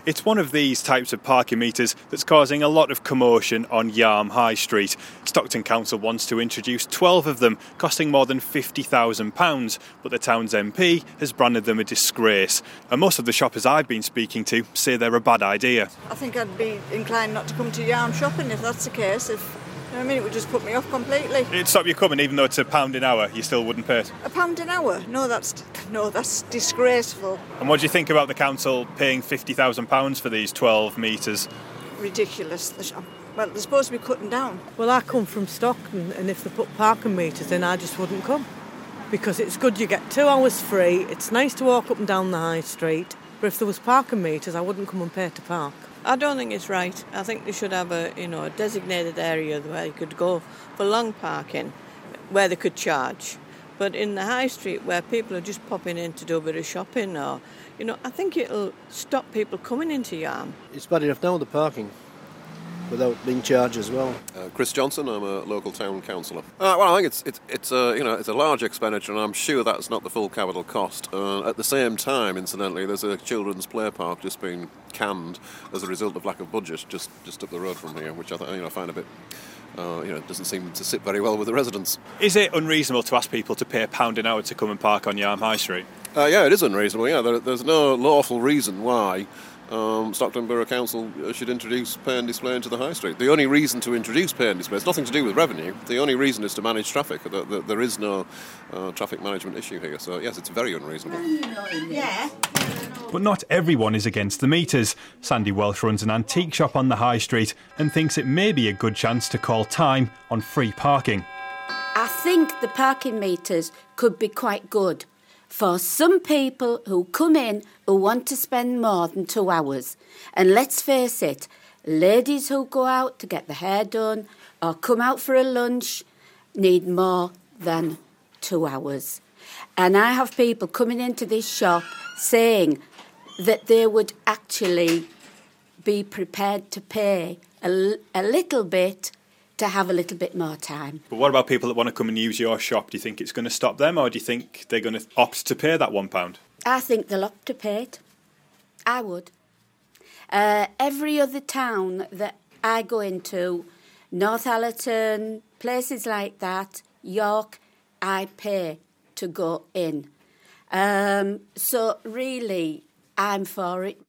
It's one of these types of parking meters that's causing a lot of commotion on Yarm High Street. Stockton Council wants to introduce 12 of them, costing more than £50,000, but the town's MP has branded them a disgrace. And most of the shoppers I've been speaking to say they're a bad idea. I think I'd be inclined not to come to Yarm shopping if that's the case. It would just put me off completely. It'd stop you coming, even though it's £1 an hour, you still wouldn't pay it? £1 an hour? No, that's disgraceful. And what do you think about the council paying £50,000 for these 12 metres? Ridiculous. Well, they're supposed to be cutting down. Well, I come from Stockton, and if they put parking meters in, I just wouldn't come. Because it's good you get 2 hours free, it's nice to walk up and down the high street, but if there was parking meters, I wouldn't come and pay to park. I don't think it's right. I think they should have a designated area where you could go for long parking, where they could charge. But in the high street where people are just popping in to do a bit of shopping I think it'll stop people coming into Yarm. It's bad enough now, the parking, without being charged as well. Chris Johnson, I'm a local town councillor. I think it's a large expenditure, and I'm sure that's not the full capital cost. At the same time, incidentally, there's a children's play park just being canned as a result of lack of budget just up the road from here, which I find a bit. Doesn't seem to sit very well with the residents. Is it unreasonable to ask people to pay £1 an hour to come and park on Yarm High Street? Yeah, it is unreasonable. Yeah, there's no lawful reason why Stockton Borough Council should introduce pay and display into the high street. The only reason to introduce pay and display, it's nothing to do with revenue, the only reason is to manage traffic. There is no traffic management issue here, so yes, it's very unreasonable. Yeah. But not everyone is against the meters. Sandy Welsh runs an antique shop on the high street and thinks it may be a good chance to call time on free parking. I think the parking meters could be quite good for some people who come in who want to spend more than 2 hours. And let's face it, ladies who go out to get their hair done or come out for a lunch need more than 2 hours. And I have people coming into this shop saying that they would actually be prepared to pay a little bit to have a little bit more time. But what about people that want to come and use your shop? Do you think it's going to stop them, or do you think they're going to opt to pay that £1? I think they'll opt to pay it. I would. Every other town that I go into, Northallerton, places like that, York, I pay to go in. So really, I'm for it.